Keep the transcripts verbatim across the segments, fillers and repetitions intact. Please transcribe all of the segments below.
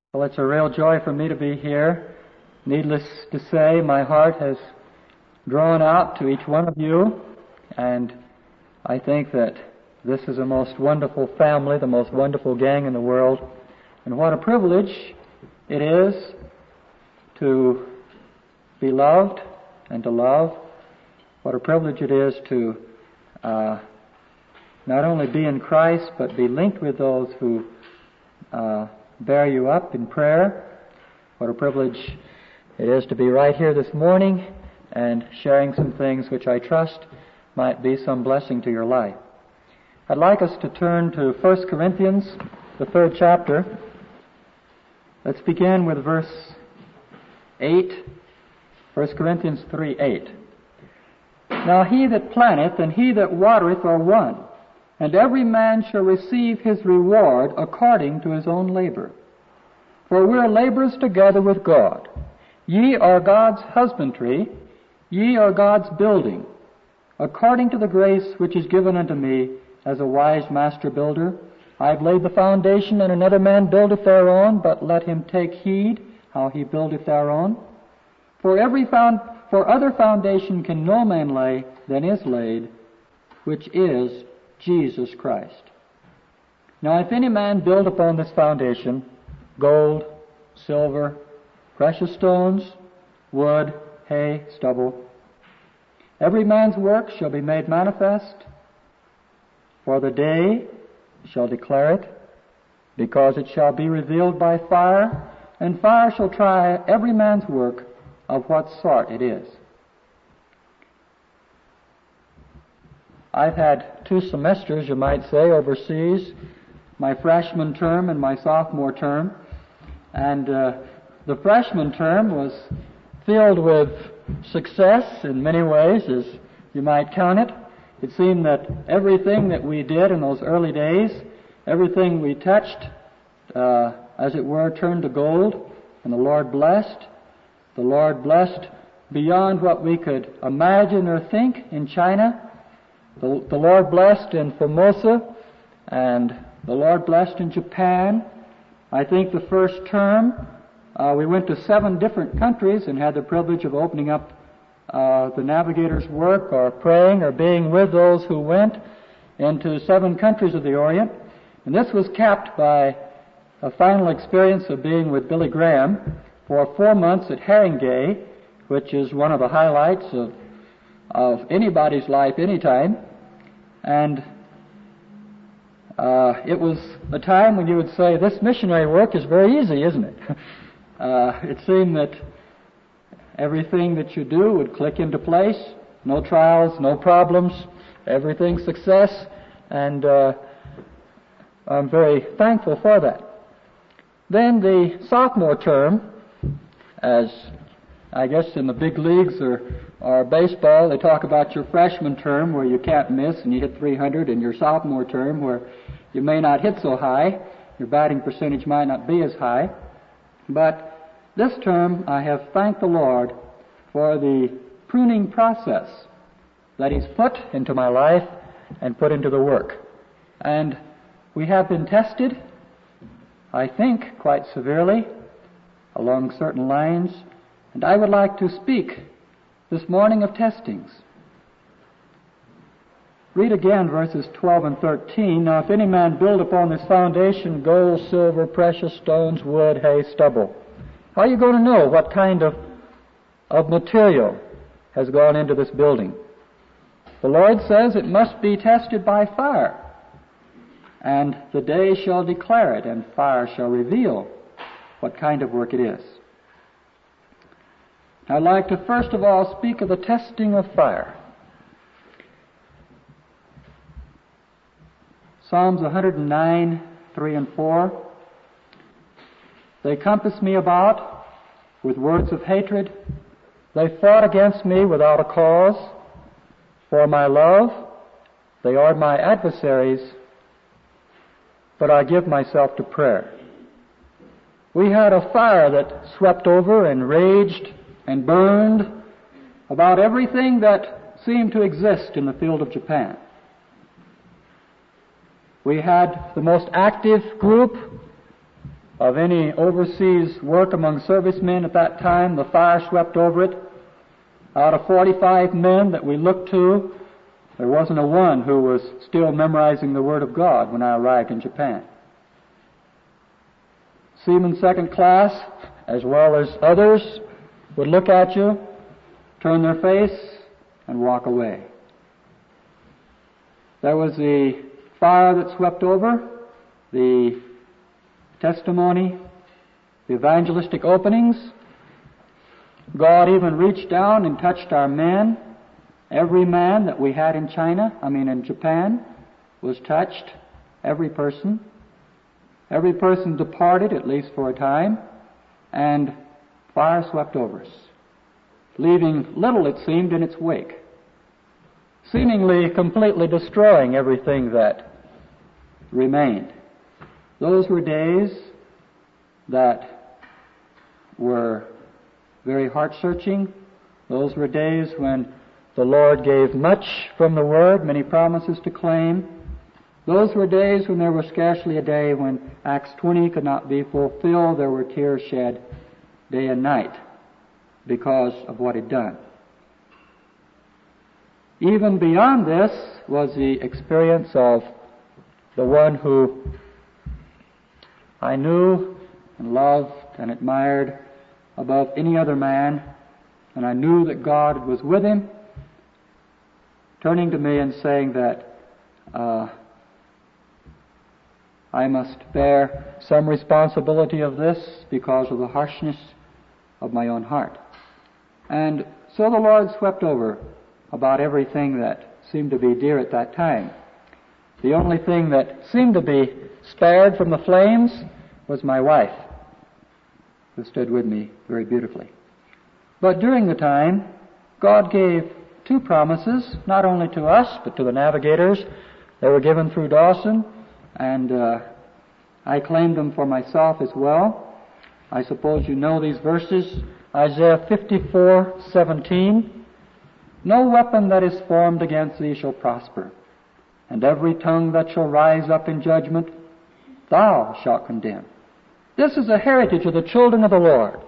Well, it's a real joy for me to be here. Needless to say, my heart has drawn out to each one of you, and I think that this is a most wonderful family, the most wonderful gang in the world, and what a privilege it is to be loved and to love. What a privilege it is to uh, not only be in Christ, but be linked with those who uh, bear you up in prayer. What a privilege it is to be right here this morning and sharing some things which I trust might be some blessing to your life. I'd like us to turn to First Corinthians, the third chapter. Let's begin with verse eight. First Corinthians three eight. Now he that planteth and he that watereth are one, and every man shall receive his reward according to his own labor. For we are laborers together with God. Ye are God's husbandry, ye are God's building, according to the grace which is given unto me as a wise master builder. I have laid the foundation, and another man buildeth thereon, but let him take heed how he buildeth thereon. For every found, for other foundation can no man lay than is laid, which is Jesus Christ. Now if any man build upon this foundation gold, silver, precious stones, wood, hay, stubble, every man's work shall be made manifest, for the day shall declare it, because it shall be revealed by fire, and fire shall try every man's work of what sort it is. I've had two semesters, you might say, overseas, my freshman term and my sophomore term. And uh, the freshman term was filled with success in many ways, as you might count it. It seemed that everything that we did in those early days, everything we touched, uh, as it were, turned to gold, and the Lord blessed. The Lord blessed beyond what we could imagine or think in China. The, the Lord blessed in Formosa, and the Lord blessed in Japan. I think the first term, uh, we went to seven different countries and had the privilege of opening up uh, the navigator's work, or praying, or being with those who went into seven countries of the Orient. And this was capped by a final experience of being with Billy Graham for four months at Haringey, which is one of the highlights of, of anybody's life anytime. And uh, it was a time when you would say, this missionary work is very easy, isn't it? uh, it seemed that everything that you do would click into place, no trials, no problems, everything success, and uh, I'm very thankful for that. Then the sophomore term, as I guess in the big leagues or, or baseball, they talk about your freshman term where you can't miss and you hit three hundred, and your sophomore term where you may not hit so high, your batting percentage might not be as high. But this term I have thanked the Lord for the pruning process that He's put into my life and put into the work. And we have been tested, I think, quite severely along certain lines. And I would like to speak this morning of testings. Read again verses twelve and thirteen. Now if any man build upon this foundation gold, silver, precious stones, wood, hay, stubble. How are you going to know what kind of, of material has gone into this building? The Lord says it must be tested by fire. And the day shall declare it, and fire shall reveal what kind of work it is. I'd like to first of all speak of the testing of fire. Psalms one hundred nine, three and four. They compass me about with words of hatred. They fought against me without a cause. For my love, they are my adversaries, but I give myself to prayer. We had a fire that swept over and raged and burned about everything that seemed to exist in the field of Japan. We had the most active group of any overseas work among servicemen at that time. The fire swept over it. Out of forty-five men that we looked to, there wasn't a one who was still memorizing the Word of God when I arrived in Japan. Seamen second class, as well as others, would look at you, turn their face, and walk away. There was the fire that swept over, the testimony, the evangelistic openings. God even reached down and touched our men. Every man that we had in China, I mean in Japan, was touched. Every person. Every person departed, at least for a time, and fire swept over us, leaving little, it seemed, in its wake, seemingly completely destroying everything that remained. Those were days that were very heart-searching. Those were days when the Lord gave much from the Word, many promises to claim. Those were days when there was scarcely a day when Acts twenty could not be fulfilled. There were tears shed day and night because of what he'd done. Even beyond this was the experience of the one who I knew and loved and admired above any other man, and I knew that God was with him, turning to me and saying that uh, I must bear some responsibility of this because of the harshness of my own heart. And so the Lord swept over about everything that seemed to be dear at that time. The only thing that seemed to be spared from the flames was my wife, who stood with me very beautifully. But during the time, God gave two promises, not only to us, but to the navigators. They were given through Dawson, and uh, I claimed them for myself as well. I suppose you know these verses. Isaiah fifty-four seventeen. No weapon that is formed against thee shall prosper, and every tongue that shall rise up in judgment, thou shalt condemn. This is a heritage of the children of the Lord,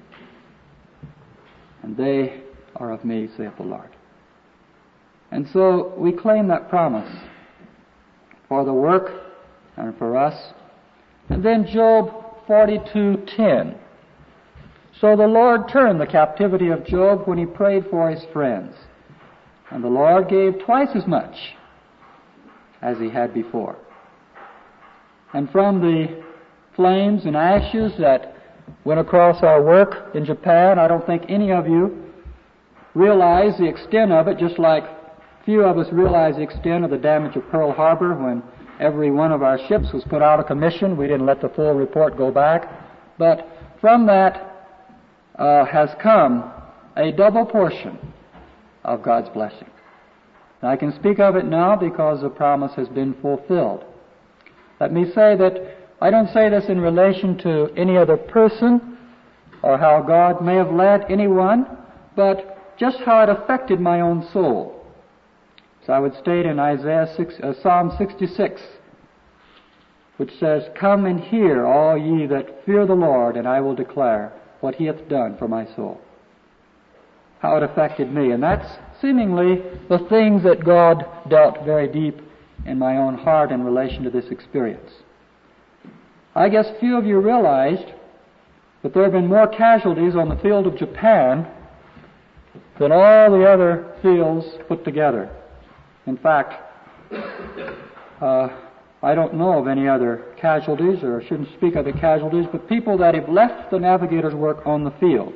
and they are of me, saith the Lord. And so we claim that promise for the work and for us. And then Job forty-two ten. So the Lord turned the captivity of Job when he prayed for his friends, and the Lord gave twice as much as he had before. And from the flames and ashes that went across our work in Japan, I don't think any of you realize the extent of it, just like few of us realize the extent of the damage of Pearl Harbor when every one of our ships was put out of commission. We didn't let the full report go back. But from that uh, has come a double portion of God's blessing. And I can speak of it now because the promise has been fulfilled. Let me say that I don't say this in relation to any other person or how God may have led anyone, but just how it affected my own soul. So I would state in Isaiah six, uh, Psalm sixty-six, which says, "Come and hear, all ye that fear the Lord, and I will declare what he hath done for my soul." How it affected me. And that's seemingly the things that God dealt very deep in my own heart in relation to this experience. I guess few of you realized that there have been more casualties on the field of Japan than all the other fields put together. In fact, uh, I don't know of any other casualties, or I shouldn't speak of the casualties, but people that have left the navigator's work on the field.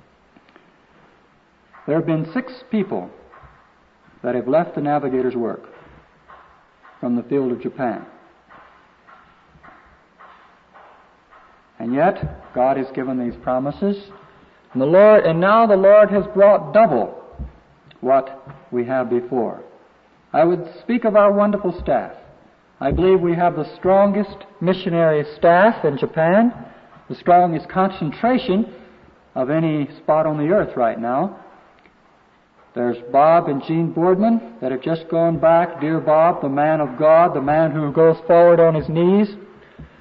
There have been six people that have left the navigator's work from the field of Japan. And yet, God has given these promises, and the Lord, and now the Lord has brought double what we have before. I would speak of our wonderful staff. I believe we have the strongest missionary staff in Japan, the strongest concentration of any spot on the earth right now. There's Bob and Jean Boardman that have just gone back. Dear Bob, the man of God, the man who goes forward on his knees.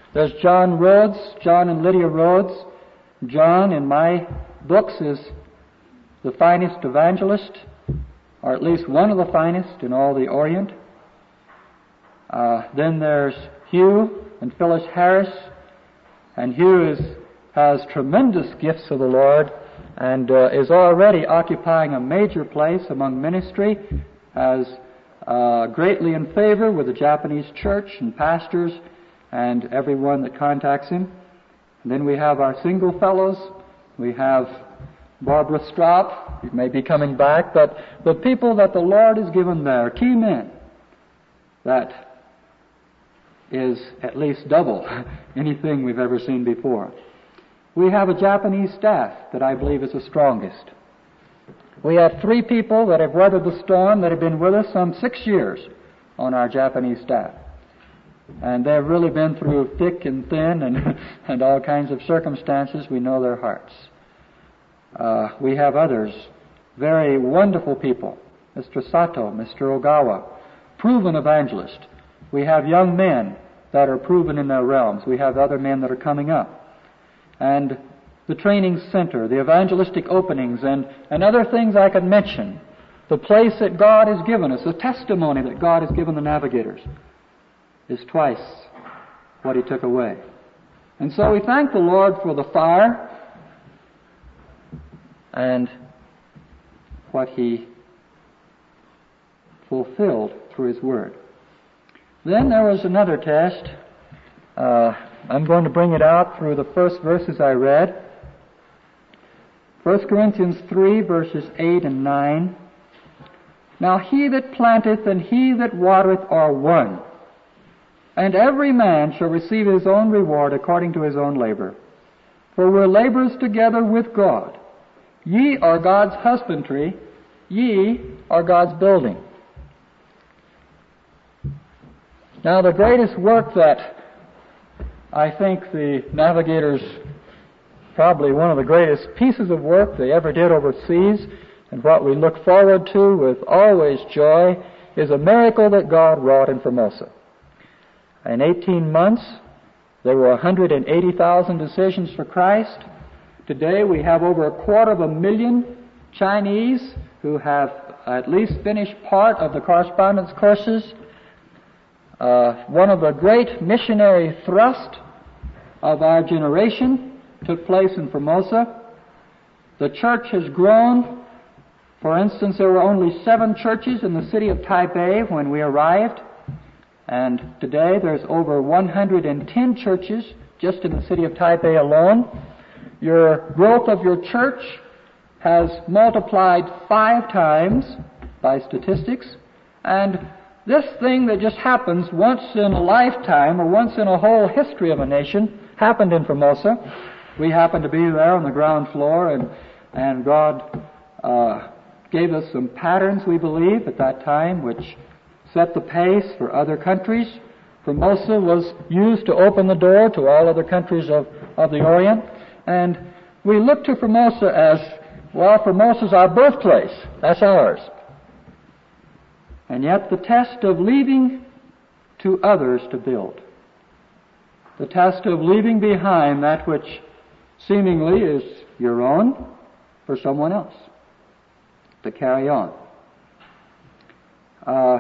There's John Rhodes, John and Lydia Rhodes. John, in my books, is the finest evangelist, or at least one of the finest in all the Orient. Uh, then there's Hugh and Phyllis Harris, and Hugh is, has tremendous gifts of the Lord and uh, is already occupying a major place among ministry, as uh, greatly in favor with the Japanese church and pastors and everyone that contacts him. And then we have our single fellows. We have Barbara Straup, who may be coming back, but the people that the Lord has given there, key men, that is at least double anything we've ever seen before. We have a Japanese staff that I believe is the strongest. We have three people that have weathered the storm that have been with us some six years on our Japanese staff. And they've really been through thick and thin and, and all kinds of circumstances. We know their hearts. Uh, we have others, very wonderful people. Mister Sato, Mister Ogawa, proven evangelist. We have young men that are proven in their realms. We have other men that are coming up. And the training center, the evangelistic openings, and, and other things I could mention. The place that God has given us, the testimony that God has given the navigators, is twice what He took away. And so we thank the Lord for the fire and what He fulfilled through His Word. Then there was another test. Uh, I'm going to bring it out through the first verses I read. First Corinthians three, verses eight and nine. Now he that planteth and he that watereth are one, and every man shall receive his own reward according to his own labor. For we're laborers together with God. Ye are God's husbandry, ye are God's building. Now the greatest work that I think the navigators, probably one of the greatest pieces of work they ever did overseas, and what we look forward to with always joy, is a miracle that God wrought in Formosa. In eighteen months, there were one hundred eighty thousand decisions for Christ. Today we have over a quarter of a million Chinese who have at least finished part of the correspondence courses. Uh, one of the great missionary thrusts of our generation took place in Formosa. The church has grown. For instance, there were only seven churches in the city of Taipei when we arrived, and today there's over one hundred ten churches just in the city of Taipei alone. Your growth of your church has multiplied five times by statistics, and this thing that just happens once in a lifetime or once in a whole history of a nation happened in Formosa. We happened to be there on the ground floor, and and God uh, gave us some patterns, we believe, at that time, which set the pace for other countries. Formosa was used to open the door to all other countries of, of the Orient, and we look to Formosa as, well, Formosa's our birthplace. That's ours. And yet the test of leaving to others to build, the test of leaving behind that which seemingly is your own for someone else to carry on. Uh,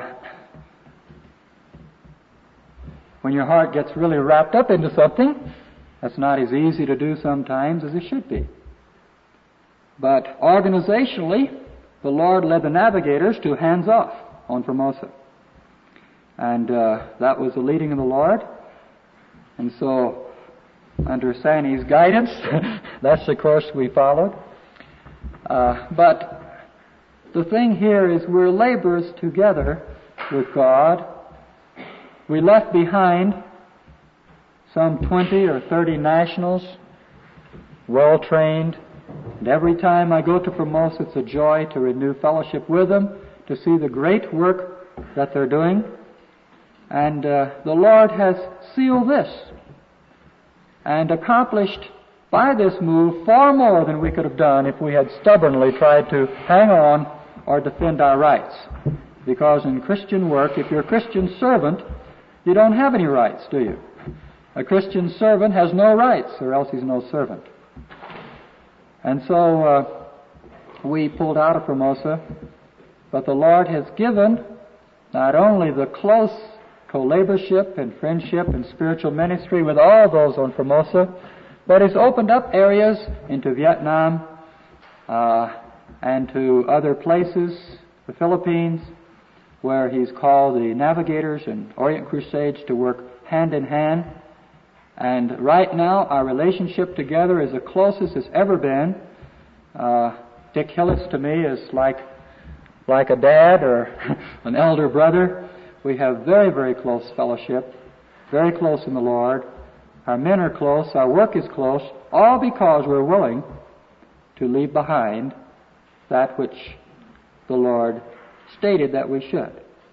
when your heart gets really wrapped up into something, that's not as easy to do sometimes as it should be. But organizationally, the Lord led the navigators to hands off on Formosa. And uh, that was the leading of the Lord. And so, under Sanny's guidance, that's the course we followed. Uh, but the thing here is we're laborers together with God. We left behind some twenty or thirty nationals, well-trained. And every time I go to Formosa, it's a joy to renew fellowship with them, to see the great work that they're doing. And uh, the Lord has sealed this and accomplished by this move far more than we could have done if we had stubbornly tried to hang on or defend our rights. Because in Christian work, if you're a Christian servant, you don't have any rights, do you? A Christian servant has no rights, or else he's no servant. And so uh, we pulled out of Formosa, but the Lord has given not only the close co-laborship and friendship and spiritual ministry with all those on Formosa, but has opened up areas into Vietnam uh, and to other places, the Philippines, where He's called the Navigators and Orient Crusades to work hand in hand. And right now, our relationship together is the closest it's ever been. Uh, Dick Hillis to me is like like a dad or an elder brother. We have very, very close fellowship, very close in the Lord. Our men are close, our work is close, all because we're willing to leave behind that which the Lord stated that we should.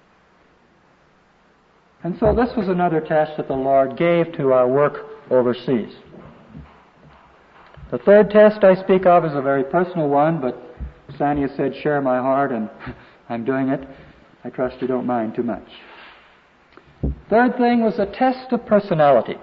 And so this was another test that the Lord gave to our work overseas. The third test I speak of is a very personal one, but Sanya said, share my heart, and I'm doing it. I trust you don't mind too much. Third thing was a test of personality.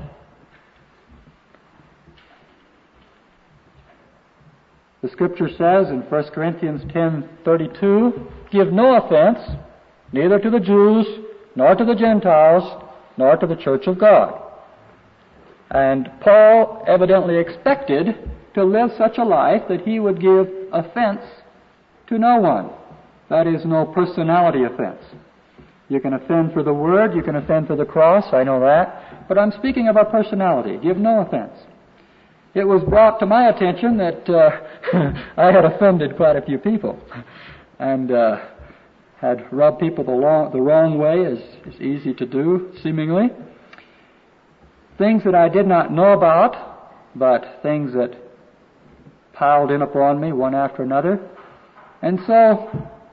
The Scripture says in First Corinthians ten thirty-two, give no offense, neither to the Jews, nor to the Gentiles, nor to the church of God. And Paul evidently expected to live such a life that he would give offense to no one. That is, no personality offense. You can offend for the Word, you can offend for the cross, I know that, but I'm speaking of our personality. Give no offense. It was brought to my attention that uh, I had offended quite a few people and uh, had rubbed people the, long, the wrong way, as is easy to do, seemingly. Things that I did not know about, but things that piled in upon me one after another. And so,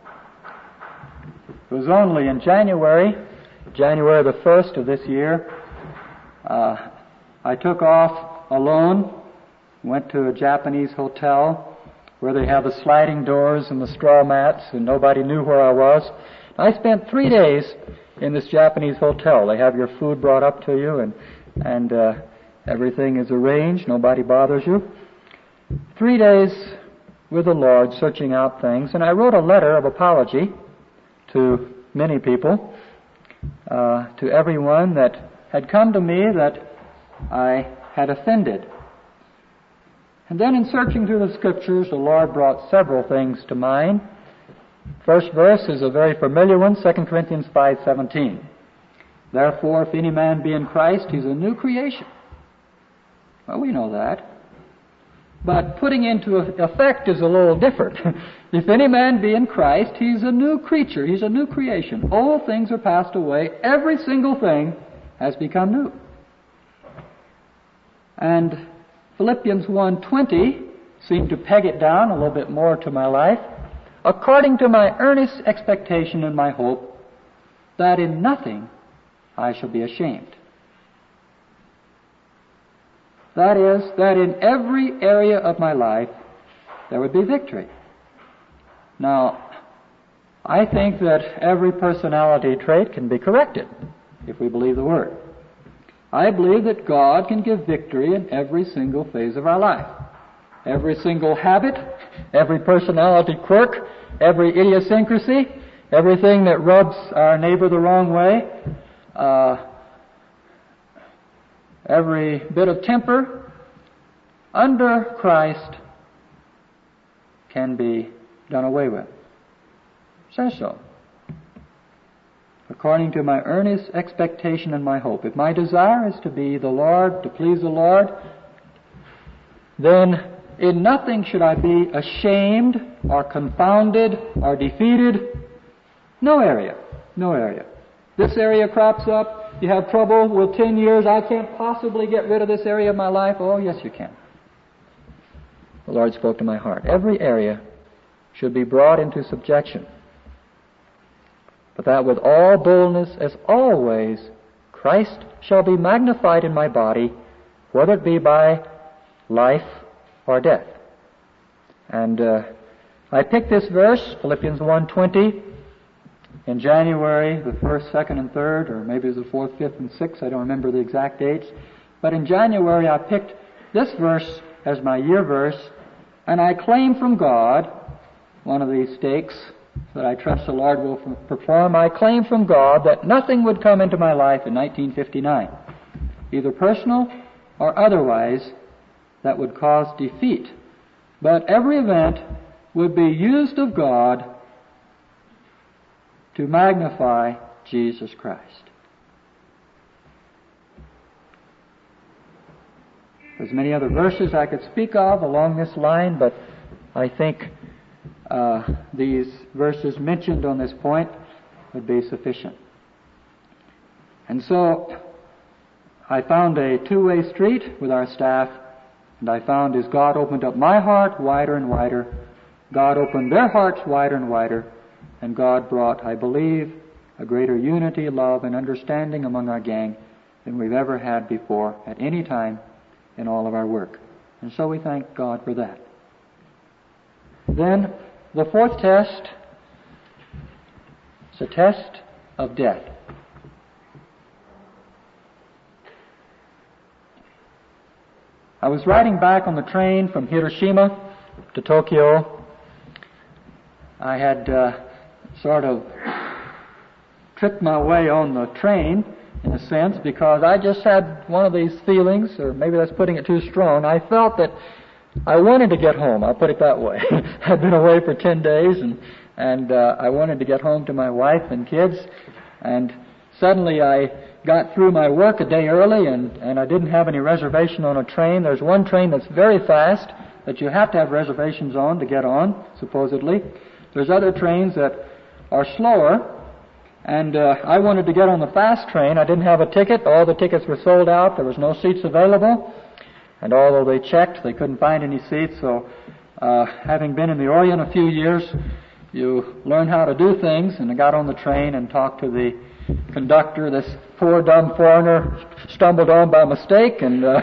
it was only in January, January the first of this year, uh, I took off alone, went to a Japanese hotel where they have the sliding doors and the straw mats, and nobody knew where I was. I spent three days in this Japanese hotel. They have your food brought up to you, and and uh, everything is arranged. Nobody bothers you. Three days with the Lord, searching out things, and I wrote a letter of apology to many people, uh, to everyone that had come to me that I had offended. And then in searching through the Scriptures, the Lord brought several things to mind. First verse is a very familiar one, Second Corinthians five seventeen. Therefore, if any man be in Christ, he's a new creation. Well, we know that. But putting into effect is a little different. If any man be in Christ, he's a new creature. He's a new creation. All things are passed away. Every single thing has become new. And Philippians one twenty seemed to peg it down a little bit more to my life. According to my earnest expectation and my hope, that in nothing I shall be ashamed. That is, that in every area of my life there would be victory. Now, I think that every personality trait can be corrected if we believe the Word. I believe that God can give victory in every single phase of our life. Every single habit, every personality quirk, every idiosyncrasy, everything that rubs our neighbor the wrong way, uh, every bit of temper, under Christ can be done away with. It says so. According to my earnest expectation and my hope. If my desire is to be the Lord, to please the Lord, then in nothing should I be ashamed or confounded or defeated. No area. No area. This area crops up. You have trouble with ten years. I can't possibly get rid of this area of my life. Oh, yes, you can. The Lord spoke to my heart. Every area should be brought into subjection. But that with all boldness, as always, Christ shall be magnified in my body, whether it be by life or death. And uh, I picked this verse, Philippians one twenty, in January, the first, second, and third, or maybe it was the fourth, fifth, and sixth. I don't remember the exact dates. But in January I picked this verse as my year verse, and I claim from God, one of these stakes that I trust the Lord will perform, I claim from God that nothing would come into my life in nineteen fifty-nine, either personal or otherwise, that would cause defeat. But every event would be used of God to magnify Jesus Christ. There's many other verses I could speak of along this line, but I think uh, these verses mentioned on this point would be sufficient. And so I found a two-way street with our staff, and I found as God opened up my heart wider and wider, God opened their hearts wider and wider, and God brought, I believe, a greater unity, love, and understanding among our gang than we've ever had before at any time in all of our work. And so we thank God for that. Then, the fourth test is a test of death. I was riding back on the train from Hiroshima to Tokyo. I had uh, sort of tripped my way on the train, in a sense, because I just had one of these feelings, or maybe that's putting it too strong. I felt that I wanted to get home. I'll put it that way. I'd been away for ten days, and and uh, I wanted to get home to my wife and kids. And suddenly I got through my work a day early, and, and I didn't have any reservation on a train. There's one train that's very fast that you have to have reservations on to get on, supposedly. There's other trains that are slower, and uh, I wanted to get on the fast train. I didn't have a ticket. All the tickets were sold out. There was no seats available. And although they checked, they couldn't find any seats. So uh, having been in the Orient a few years, you learn how to do things. And I got on the train and talked to the conductor. This poor dumb foreigner stumbled on by mistake, and uh,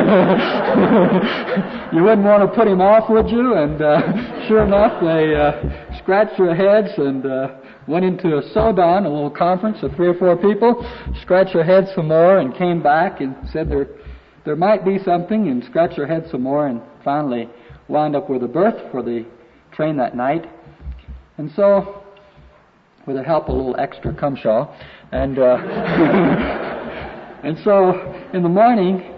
you wouldn't want to put him off, would you? And uh, sure enough, they uh, scratched their heads and uh, went into a Sodan, a little conference of three or four people, scratched their heads some more, and came back and said there there might be something, and scratched their heads some more, and finally wound up with a berth for the train that night. And so, with the help of a little extra cumshaw, and uh, and so in the morning,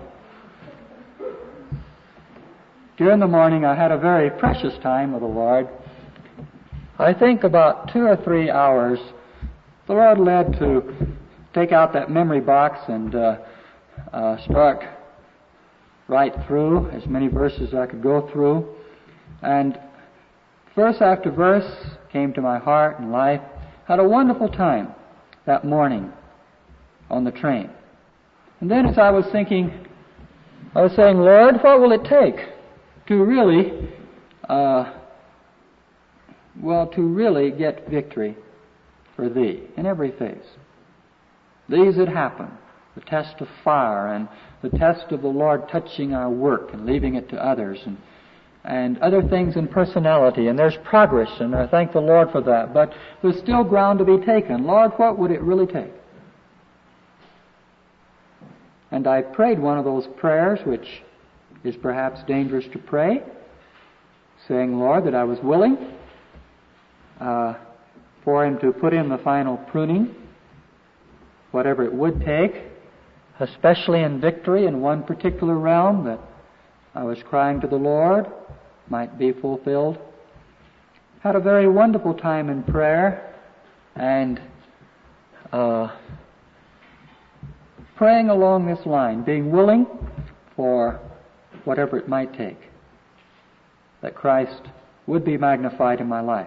during the morning, I had a very precious time with the Lord. I think about two or three hours, the Lord led to take out that memory box and uh, uh, start right through as many verses as I could go through. And verse after verse came to my heart and life. Had a wonderful time that morning on the train. And then as I was thinking, I was saying, Lord, what will it take to really, uh, well, to really get victory for Thee in every phase? These had happened. The test of fire and the test of the Lord touching our work and leaving it to others, and and other things in personality, and there's progress, and I thank the Lord for that. But there's still ground to be taken. Lord, what would it really take? And I prayed one of those prayers, which is perhaps dangerous to pray, saying, Lord, that I was willing uh, for Him to put in the final pruning, whatever it would take, especially in victory in one particular realm that I was crying to the Lord might be fulfilled. Had a very wonderful time in prayer, and uh, praying along this line, being willing for whatever it might take, that Christ would be magnified in my life.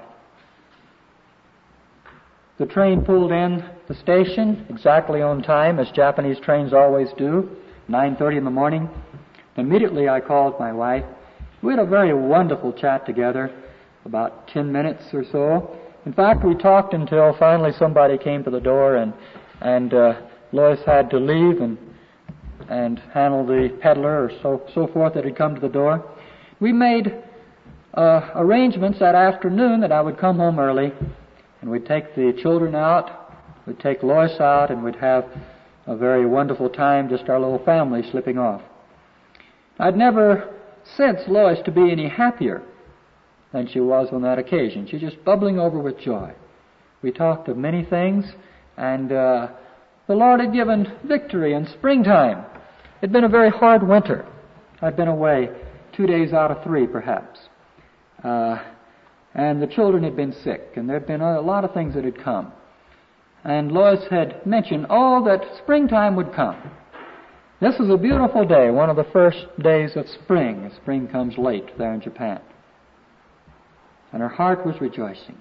The train pulled in the station exactly on time, as Japanese trains always do, nine thirty in the morning. Immediately I called my wife. We had a very wonderful chat together, about ten minutes or so. In fact, we talked until finally somebody came to the door, and and uh, Lois had to leave and and handle the peddler or so so forth that had come to the door. We made uh, arrangements that afternoon that I would come home early, and we'd take the children out, we'd take Lois out, and we'd have a very wonderful time, just our little family slipping off. I'd never sensed Lois to be any happier than she was on that occasion. She's just bubbling over with joy. We talked of many things, and uh, the Lord had given victory in springtime. It had been a very hard winter. I'd been away two days out of three, perhaps. Uh, and the children had been sick, and there had been a lot of things that had come. And Lois had mentioned, oh, that springtime would come. This was a beautiful day, one of the first days of spring. Spring comes late there in Japan. And her heart was rejoicing.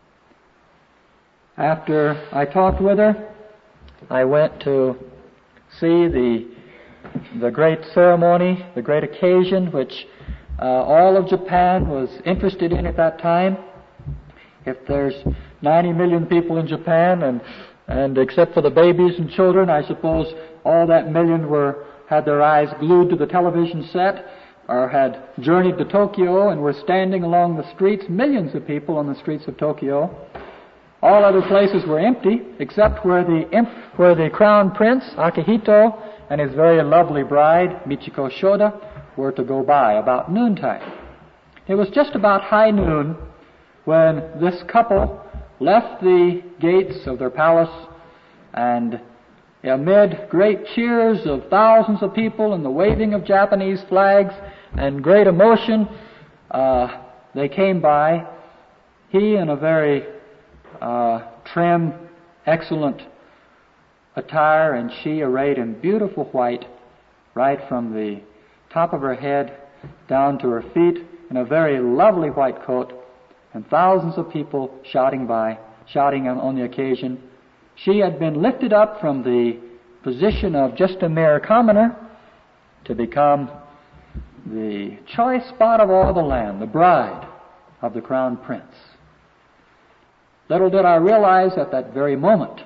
After I talked with her, I went to see the the great ceremony, the great occasion which uh, all of Japan was interested in at that time. If there's ninety million people in Japan, and and except for the babies and children, I suppose all that million were had their eyes glued to the television set, or had journeyed to Tokyo and were standing along the streets, millions of people on the streets of Tokyo. All other places were empty, except where the where the crown prince, Akihito, and his very lovely bride, Michiko Shoda, were to go by about noontime. It was just about high noon when this couple left the gates of their palace, and amid great cheers of thousands of people and the waving of Japanese flags and great emotion, uh, they came by. He in a very uh, trim, excellent attire, and she arrayed in beautiful white, right from the top of her head down to her feet, in a very lovely white coat, and thousands of people shouting by, shouting on, on the occasion. She had been lifted up from the position of just a mere commoner to become the choice spot of all the land, the bride of the crown prince. Little did I realize at that very moment,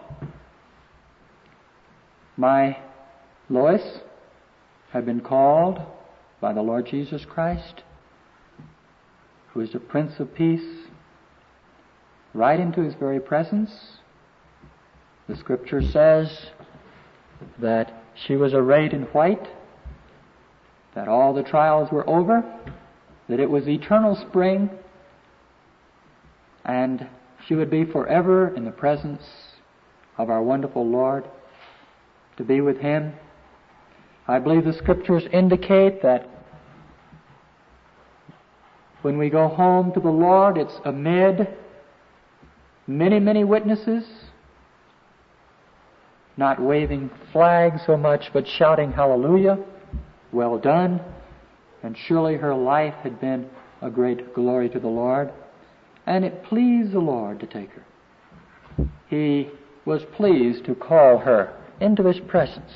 my Lois had been called by the Lord Jesus Christ, who is the Prince of Peace, right into His very presence. The Scripture says that she was arrayed in white, that all the trials were over, that it was eternal spring, and she would be forever in the presence of our wonderful Lord, to be with Him. I believe the Scriptures indicate that when we go home to the Lord, it's amid many, many witnesses, not waving flags so much, but shouting hallelujah, well done. And surely her life had been a great glory to the Lord, and it pleased the Lord to take her. He was pleased to call her into His presence,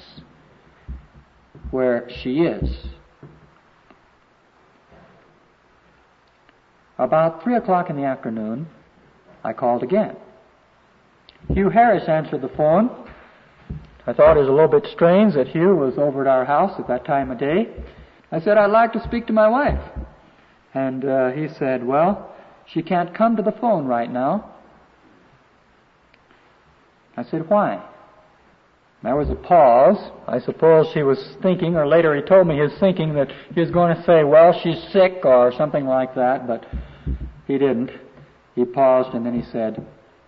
where she is. About three o'clock in the afternoon, I called again. Hugh Harris answered the phone. I thought it was a little bit strange that Hugh was over at our house at that time of day. I said, I'd like to speak to my wife. And uh, he said, well, she can't come to the phone right now. I said, why? There was a pause. I suppose he was thinking, or later he told me he was thinking that he was going to say, well, she's sick or something like that, but he didn't. He paused and then he said,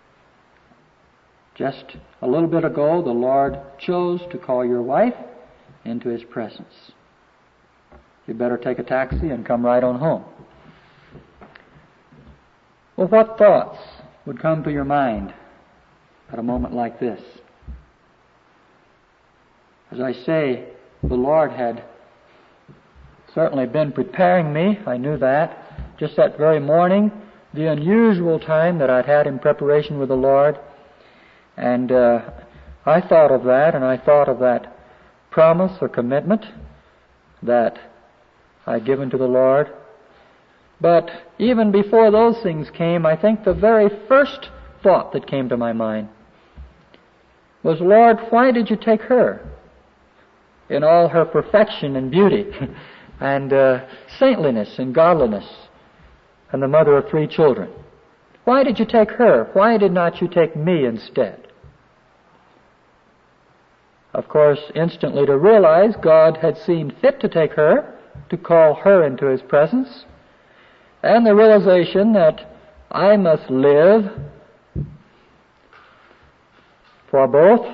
just a little bit ago, the Lord chose to call your wife into His presence. You better take a taxi and come right on home. Well, what thoughts would come to your mind at a moment like this? As I say, the Lord had certainly been preparing me. I knew that. Just that very morning, the unusual time that I'd had in preparation with the Lord. And uh, I thought of that, and I thought of that promise or commitment that I'd given to the Lord. But even before those things came, I think the very first thought that came to my mind was, Lord, why did you take her in all her perfection and beauty and uh, saintliness and godliness and the mother of three children? Why did you take her? Why did not you take me instead? of course, instantly to realize God had seen fit to take her, to call her into His presence, and the realization that I must live for both,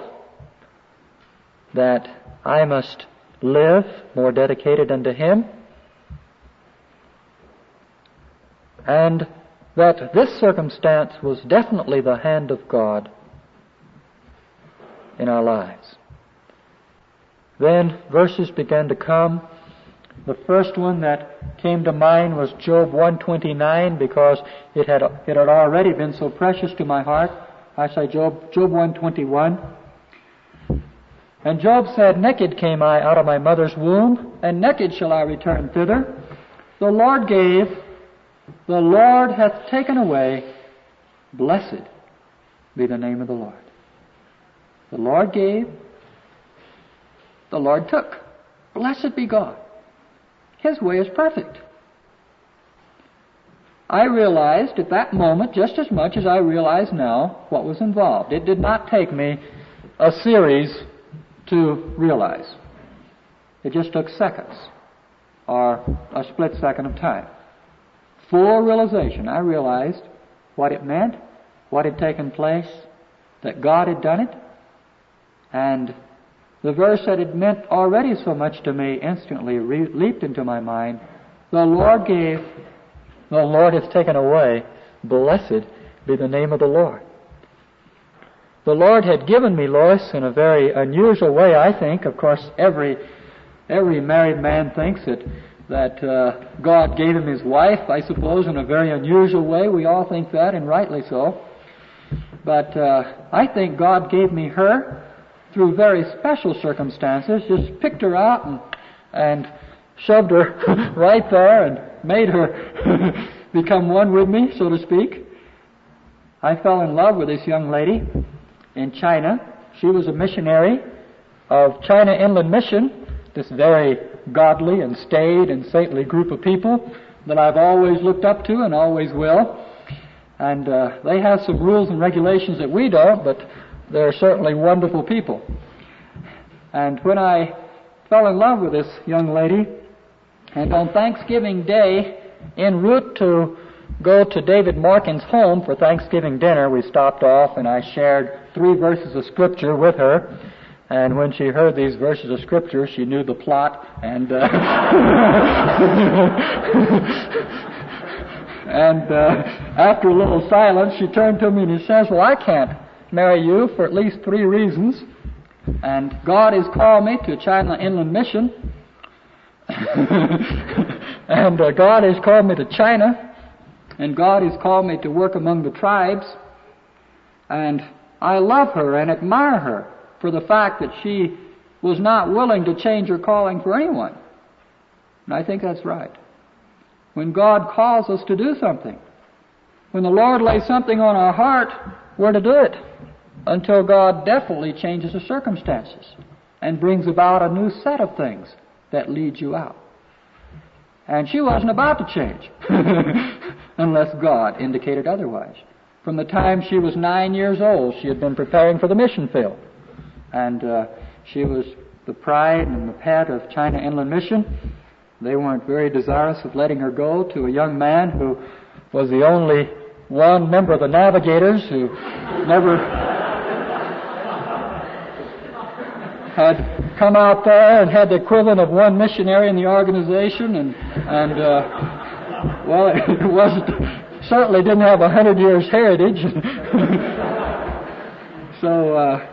that I must live more dedicated unto Him, and that this circumstance was definitely the hand of God in our lives. Then verses began to come. The first one that came to mind was Job one twenty-nine, because it had it had already been so precious to my heart. I say Job Job one twenty-one. And Job said, "Naked came I out of my mother's womb, and naked shall I return thither. The Lord gave, the Lord hath taken away. Blessed be the name of the Lord." The Lord gave, the Lord took. Blessed be God. His way is perfect. I realized at that moment, just as much as I realize now, what was involved. It did not take me a series to realize. It just took seconds, or a split second of time. Full realization. I realized what it meant, what had taken place, that God had done it, and the verse that had meant already so much to me instantly re- leaped into my mind. The Lord gave, the Lord has taken away. Blessed be the name of the Lord. The Lord had given me Lois in a very unusual way, I think. Of course, every every married man thinks that that uh, God gave him his wife, I suppose, in a very unusual way. We all think that, and rightly so. But uh, I think God gave me her through very special circumstances. Just picked her out and and shoved her right there and made her become one with me, so to speak. I fell in love with this young lady in China. She was a missionary of China Inland Mission, this very godly and staid and saintly group of people that I've always looked up to and always will. And uh, they have some rules and regulations that we don't, but they're certainly wonderful people. And when I fell in love with this young lady, and on Thanksgiving Day, en route to go to David Morkin's home for Thanksgiving dinner, we stopped off and I shared three verses of Scripture with her. And when she heard these verses of Scripture, she knew the plot. And uh, and uh, after a little silence, she turned to me and she says, "Well, I can't marry you for at least three reasons. And God has called me to China Inland Mission. and uh, God has called me to China. And God has called me to work among the tribes. And I love her and admire her for the fact that she was not willing to change her calling for anyone." And I think that's right. When God calls us to do something, when the Lord lays something on our heart, we're to do it until God definitely changes the circumstances and brings about a new set of things that leads you out. And she wasn't about to change unless God indicated otherwise. From the time she was nine years old, she had been preparing for the mission field. And uh, she was the pride and the pet of China Inland Mission. They weren't very desirous of letting her go to a young man who was the only one member of the Navigators who never had come out there and had the equivalent of one missionary in the organization, and and uh, well, it wasn't certainly didn't have a hundred years heritage. so uh,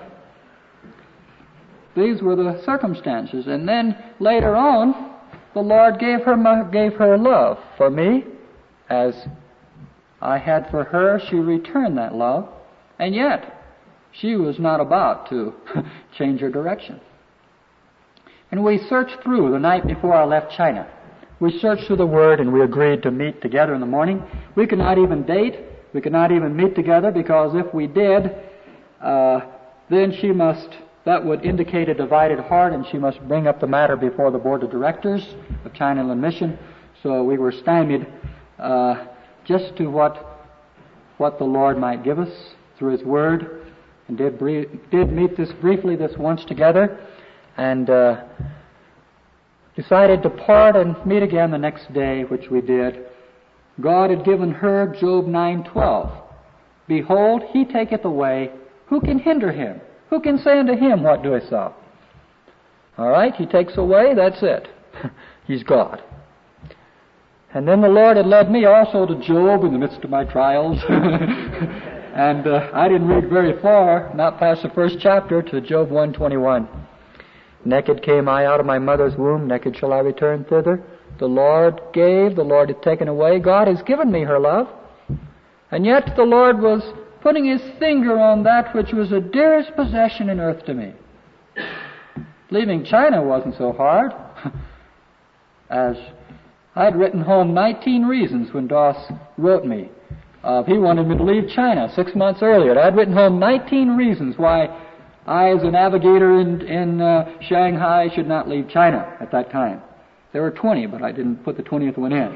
these were the circumstances, and then later on, the Lord gave her my, gave her love for me, as I had for her. She returned that love, and yet she was not about to change her direction. And we searched through the night before I left China. We searched through the Word and we agreed to meet together in the morning. We could not even date. We could not even meet together, because if we did, uh, then she must, that would indicate a divided heart, and she must bring up the matter before the Board of Directors of China Inland Mission. So we were stymied uh, just to what what the Lord might give us through His Word. and did, bre- did meet this briefly this once together, and uh, decided to part and meet again the next day, which we did. God had given her Job nine twelve. Behold, he taketh away. Who can hinder him? Who can say unto him, what doest thou? All right, he takes away, that's it. He's God. And then the Lord had led me also to Job in the midst of my trials. and uh, I didn't read very far, not past the first chapter, to Job one twenty-one. Naked came I out of my mother's womb, naked shall I return thither. The Lord gave, the Lord hath taken away. God has given me her love. And yet the Lord was putting his finger on that which was the dearest possession in earth to me. Leaving China wasn't so hard. As I'd written home nineteen reasons when Doss wrote me. Uh, he wanted me to leave China six months earlier. I'd written home nineteen reasons why I, as a navigator in, in uh, Shanghai, should not leave China at that time. There were twenty, but I didn't put the twentieth one in.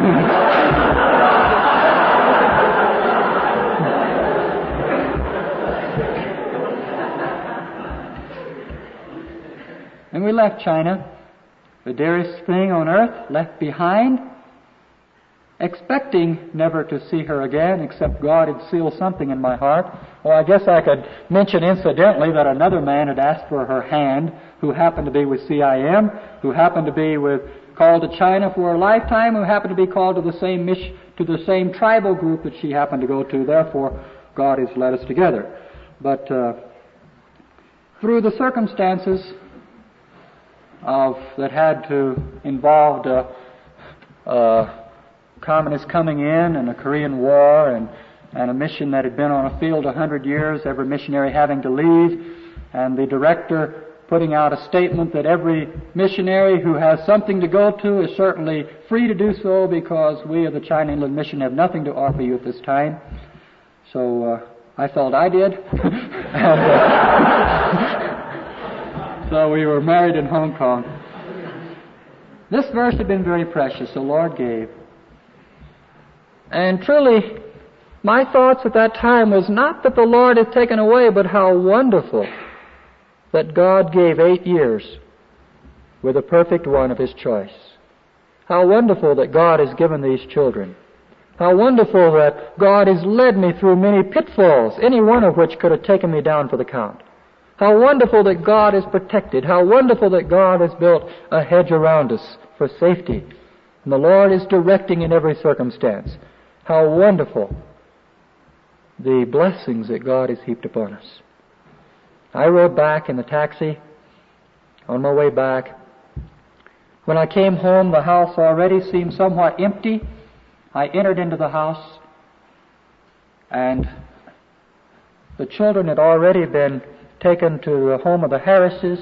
And we left China, the dearest thing on earth, left behind, expecting never to see her again, except God had sealed something in my heart. Well, I guess I could mention incidentally that another man had asked for her hand, who happened to be with C I M, who happened to be with called to China for a lifetime, who happened to be called to the same mission, to the same tribal group that she happened to go to. Therefore, God has led us together. But uh, through the circumstances of that had to involved uh, uh, communists coming in and a Korean War and, and a mission that had been on a field a hundred years, every missionary having to leave, and the director putting out a statement that every missionary who has something to go to is certainly free to do so because we of the China Inland Mission have nothing to offer you at this time. So uh, I felt I did. and, uh, so we were married in Hong Kong. This verse had been very precious, the Lord gave. And truly, my thoughts at that time was not that the Lord had taken away, but how wonderful that God gave eight years with a perfect one of His choice. How wonderful that God has given these children. How wonderful that God has led me through many pitfalls, any one of which could have taken me down for the count. How wonderful that God has protected. How wonderful that God has built a hedge around us for safety. And the Lord is directing in every circumstance. How wonderful the blessings that God has heaped upon us. I rode back in the taxi on my way back. When I came home, the house already seemed somewhat empty. I entered into the house, and the children had already been taken to the home of the Harrises.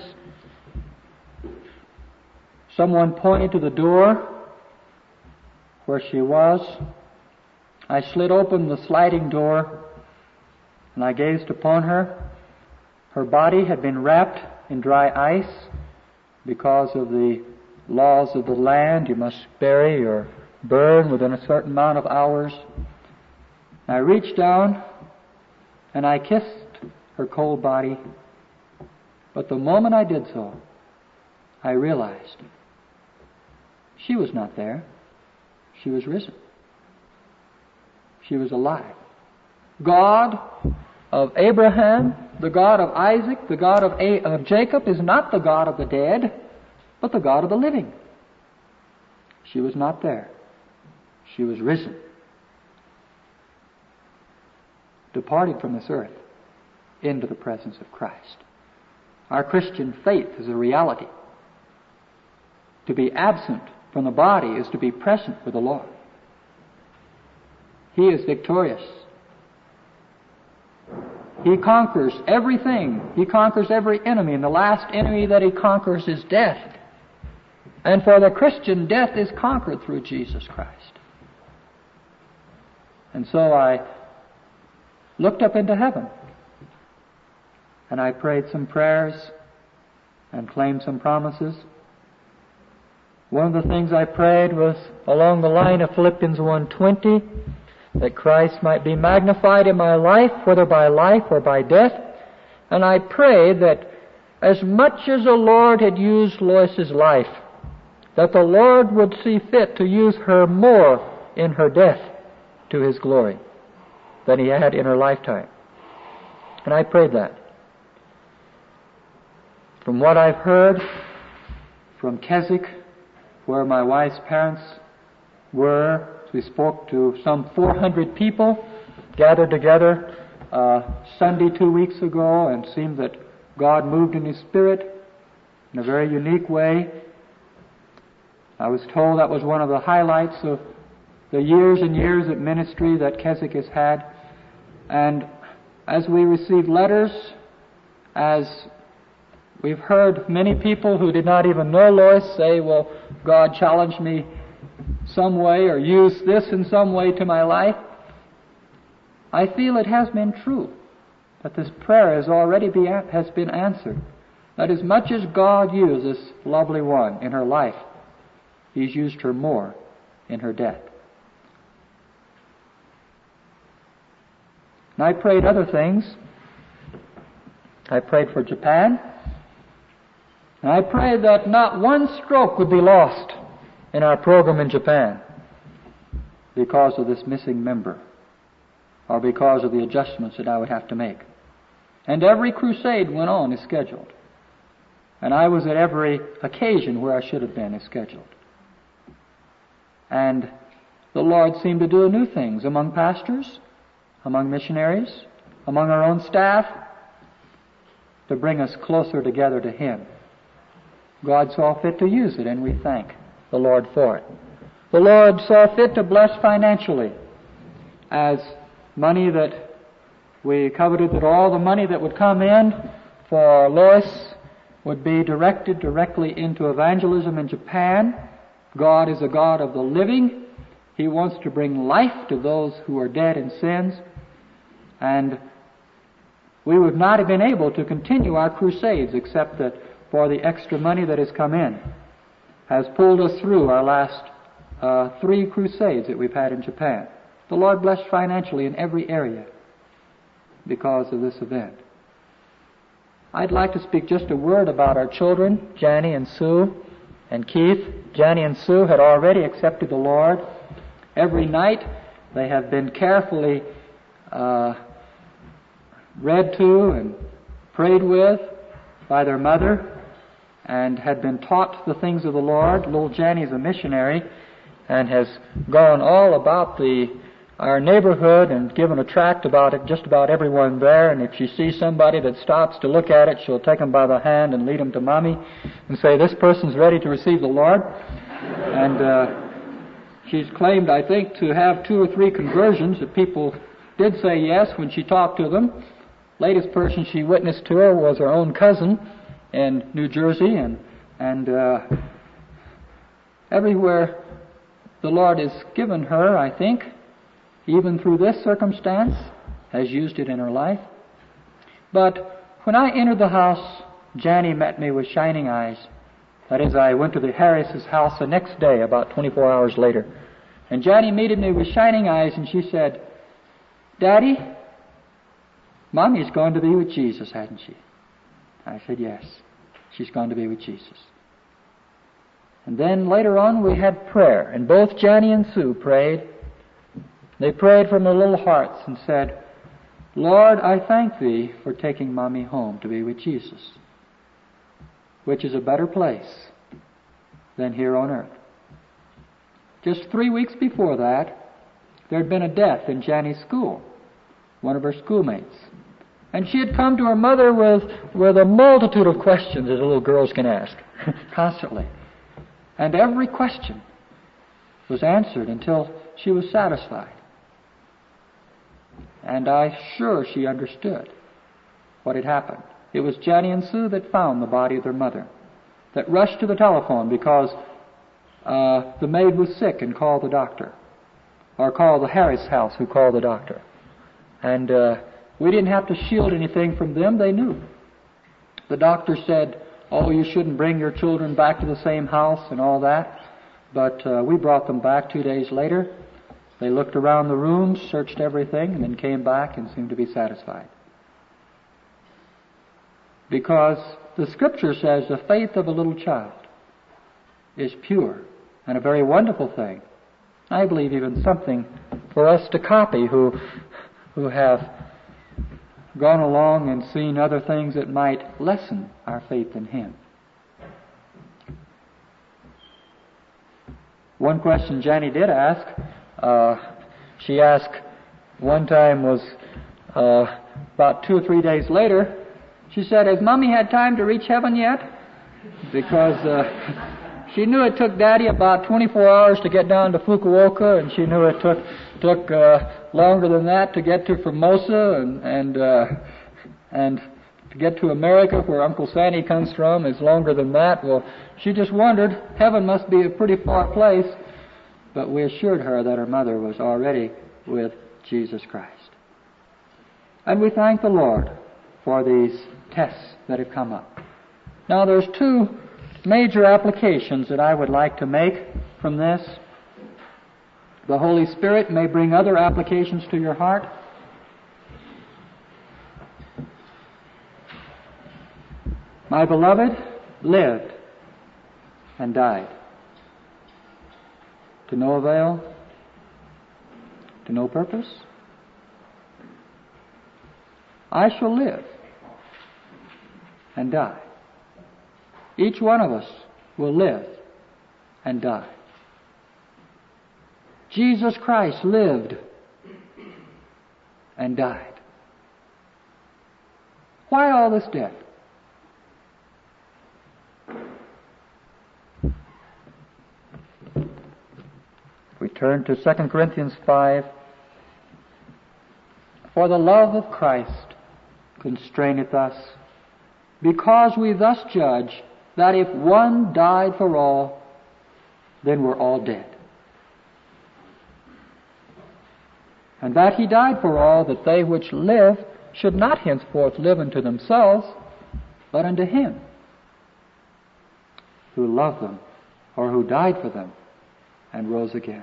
Someone pointed to the door where she was. I slid open the sliding door, and I gazed upon her. Her body had been wrapped in dry ice because of the laws of the land. You must bury or burn within a certain amount of hours. I reached down and I kissed her cold body. But the moment I did so, I realized she was not there. She was risen. She was alive. God of Abraham, the God of Isaac, the God of, A- of Jacob is not the God of the dead, but the God of the living. She was not there. She was risen, departed from this earth into the presence of Christ. Our Christian faith is a reality. To be absent from the body is to be present with the Lord. He is victorious. He conquers everything. He conquers every enemy, and the last enemy that He conquers is death. And for the Christian, death is conquered through Jesus Christ. And so I looked up into heaven, and I prayed some prayers and claimed some promises. One of the things I prayed was along the line of Philippians one twenty, that Christ might be magnified in my life, whether by life or by death. And I prayed that as much as the Lord had used Lois's life, that the Lord would see fit to use her more in her death to His glory than He had in her lifetime. And I prayed that. From what I've heard from Keswick, where my wife's parents were, we spoke to some four hundred people gathered together uh, Sunday two weeks ago, and it seemed that God moved in His Spirit in a very unique way. I was told that was one of the highlights of the years and years of ministry that Keswick has had. And as we received letters, as we've heard many people who did not even know Lois say, well, God challenged me some way or used this in some way to my life, I feel it has been true that this prayer has already be, has been answered. That as much as God used this lovely one in her life, He's used her more in her death. And I prayed other things. I prayed for Japan. And I prayed that not one stroke would be lost in our program in Japan because of this missing member, or because of the adjustments that I would have to make. And every crusade went on as scheduled. And I was at every occasion where I should have been as scheduled. And the Lord seemed to do new things among pastors, among missionaries, among our own staff, to bring us closer together to Him. God saw fit to use it, and we thank the Lord for it. The Lord saw fit to bless financially, as money that we coveted, that all the money that would come in for Lois would be directed directly into evangelism in Japan. God is a God of the living. He wants to bring life to those who are dead in sins. And we would not have been able to continue our crusades except that for the extra money that has come in has pulled us through our last uh, three crusades that we've had in Japan. The Lord blessed financially in every area because of this event. I'd like to speak just a word about our children, Janie and Sue and Keith. Janie and Sue had already accepted the Lord. Every night they have been carefully uh, read to and prayed with by their mother, and had been taught the things of the Lord. Little Janie is a missionary and has gone all about the our neighborhood and given a tract about it, just about everyone there. And if she sees somebody that stops to look at it, she'll take them by the hand and lead them to Mommy and say, this person's ready to receive the Lord. And uh, she's claimed, I think, to have two or three conversions that people did say yes when she talked to them. Latest person she witnessed to her was her own cousin in New Jersey, and and uh, everywhere the Lord has given her, I think, even through this circumstance, has used it in her life. But when I entered the house, Janie met me with shining eyes. That is, I went to the Harris's house the next day, about twenty-four hours later. And Janie meted me with shining eyes, and she said, Daddy, Mommy's going to be with Jesus, hasn't she? I said, yes, she's going to be with Jesus. And then later on we had prayer, and both Janie and Sue prayed. They prayed from their little hearts and said, Lord, I thank Thee for taking Mommy home to be with Jesus, which is a better place than here on earth. Just three weeks before that, there had been a death in Janie's school, one of her schoolmates. And she had come to her mother with, with a multitude of questions that little girls can ask, constantly. And every question was answered until she was satisfied. And I'm sure she understood what had happened. It was Janie and Sue that found the body of their mother, that rushed to the telephone because uh, the maid was sick and called the doctor, or called the Harris house who called the doctor. And uh, we didn't have to shield anything from them. They knew. The doctor said, oh, you shouldn't bring your children back to the same house and all that. But uh, we brought them back two days later. They looked around the rooms, searched everything, and then came back and seemed to be satisfied. because the Scripture says the faith of a little child is pure and a very wonderful thing. I believe even something for us to copy who, who have gone along and seen other things that might lessen our faith in Him. One question Jenny did ask, uh, she asked one time was uh, about two or three days later, she said, has Mommy had time to reach heaven yet? Because uh, she knew it took Daddy about twenty-four hours to get down to Fukuoka, and she knew it took took uh, longer than that to get to Formosa, and and uh, and to get to America, where Uncle Sandy comes from, is longer than that. Well, she just wondered, heaven must be a pretty far place. But we assured her that her mother was already with Jesus Christ. And we thank the Lord for these tests that have come up. Now, there's two major applications that I would like to make from this. The Holy Spirit may bring other applications to your heart. My beloved lived and died. To no avail, to no purpose. I shall live and die. Each one of us will live and die. Jesus Christ lived and died. Why all this death? We turn to Second Corinthians five. For the love of Christ constraineth us, because we thus judge that if one died for all, then we're all dead. And that He died for all, that they which live should not henceforth live unto themselves, but unto Him who loved them, or who died for them, and rose again.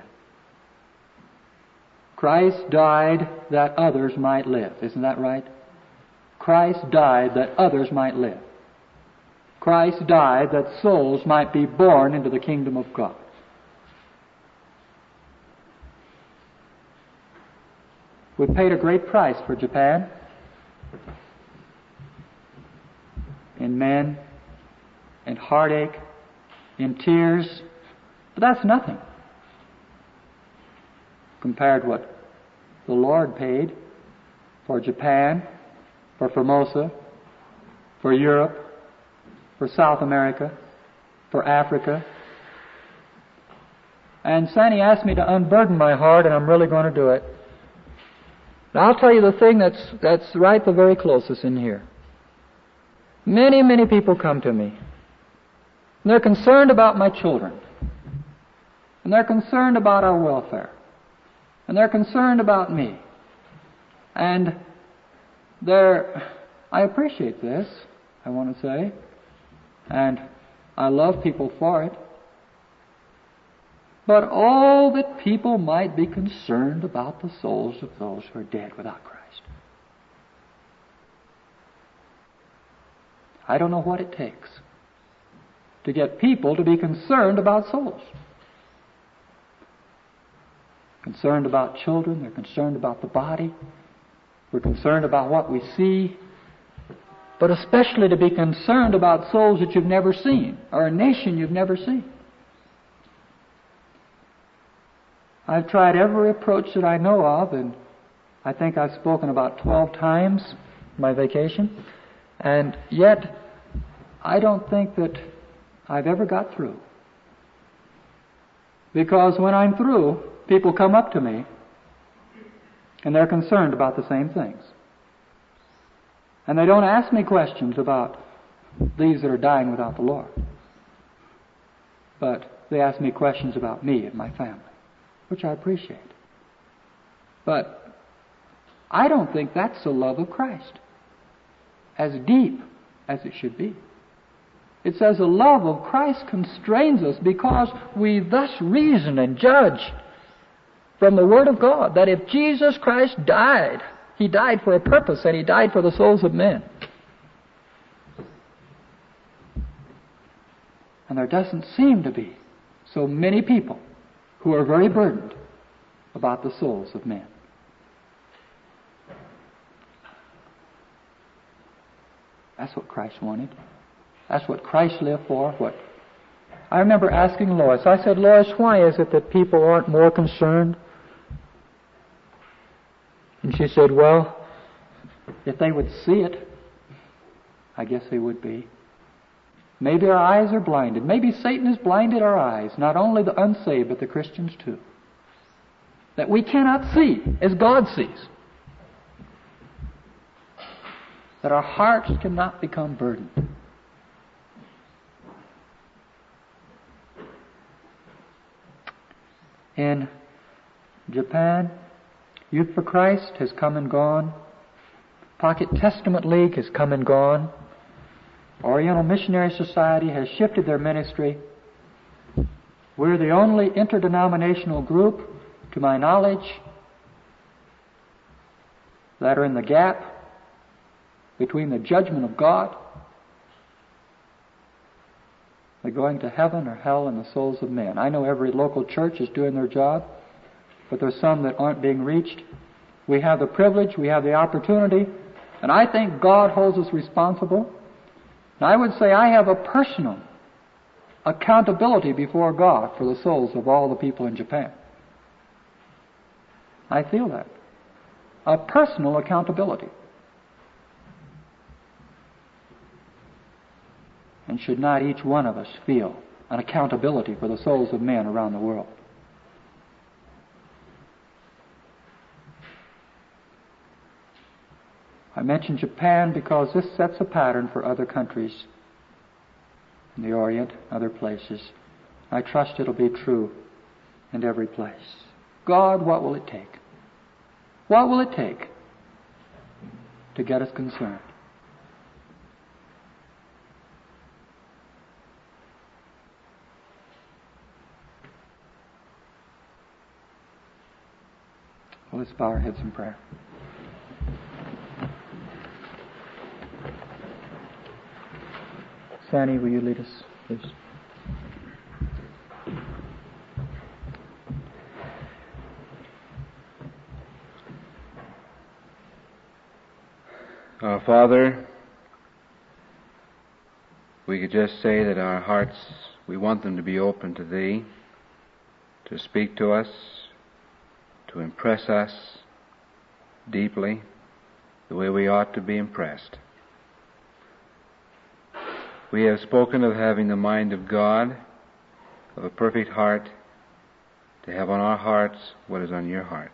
Christ died that others might live. Isn't that right? Christ died that others might live. Christ died that souls might be born into the kingdom of God. We paid a great price for Japan. In men, in heartache, in tears. But that's nothing compared to what the Lord paid for Japan, for Formosa, for Europe, for South America, for Africa. And Sandy asked me to unburden my heart, and I'm really going to do it. Now, I'll tell you the thing that's that's right the very closest in here. Many, many people come to me, and they're concerned about my children, and they're concerned about our welfare, and they're concerned about me. And they're, I appreciate this, I want to say, and I love people for it. But all that people might be concerned about the souls of those who are dead without Christ. I don't know what it takes to get people to be concerned about souls. Concerned about children, they're concerned about the body, we're concerned about what we see, but especially to be concerned about souls that you've never seen, or a nation you've never seen. I've tried every approach that I know of, and I think I've spoken about twelve times my vacation, and yet I don't think that I've ever got through. Because when I'm through, people come up to me, and they're concerned about the same things. And they don't ask me questions about these that are dying without the Lord. But they ask me questions about me and my family, which I appreciate. But I don't think that's the love of Christ, as deep as it should be. It says the love of Christ constrains us because we thus reason and judge from the Word of God that if Jesus Christ died, He died for a purpose, and He died for the souls of men. And there doesn't seem to be so many people who are very burdened about the souls of men. That's what Christ wanted. That's what Christ lived for. What I remember asking Lois, I said, Lois, why is it that people aren't more concerned? And she said, well, if they would see it, I guess they would be. Maybe our eyes are blinded. Maybe Satan has blinded our eyes, not only the unsaved, but the Christians too. That we cannot see as God sees. That our hearts cannot become burdened. In Japan, Youth for Christ has come and gone. Pocket Testament League has come and gone. Oriental Missionary Society has shifted their ministry. We're the only interdenominational group, to my knowledge, that are in the gap between the judgment of God, the going to heaven or hell, and the souls of men. I know every local church is doing their job, but there's some that aren't being reached. We have the privilege, we have the opportunity, and I think God holds us responsible. And I would say I have a personal accountability before God for the souls of all the people in Japan. I feel that. A personal accountability. And should not each one of us feel an accountability for the souls of men around the world? I mention Japan because this sets a pattern for other countries in the Orient, other places. I trust it'll be true in every place. God, what will it take? What will it take to get us concerned? Well, let's bow our heads in prayer. Sandy, will you lead us, please? Our Father, we could just say that our hearts, we want them to be open to Thee, to speak to us, to impress us deeply the way we ought to be impressed. We have spoken of having the mind of God, of a perfect heart, to have on our hearts what is on your heart.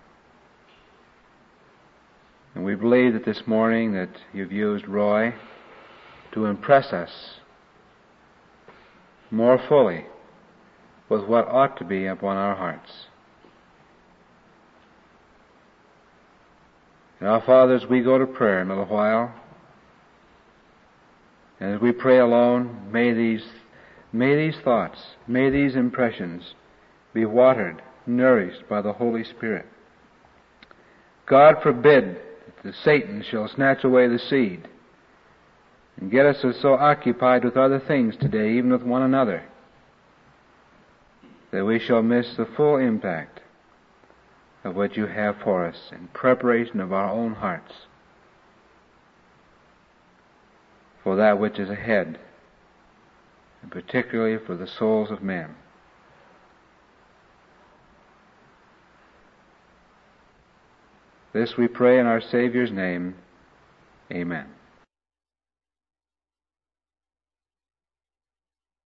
And we believe that this morning that you've used Roy to impress us more fully with what ought to be upon our hearts. And our Father, as we go to prayer in a little while, and as we pray alone, may these, may these thoughts, may these impressions be watered, nourished by the Holy Spirit. God forbid that Satan shall snatch away the seed and get us so occupied with other things today, even with one another, that we shall miss the full impact of what you have for us in preparation of our own hearts for that which is ahead, and particularly for the souls of men. This we pray in our Savior's name. Amen.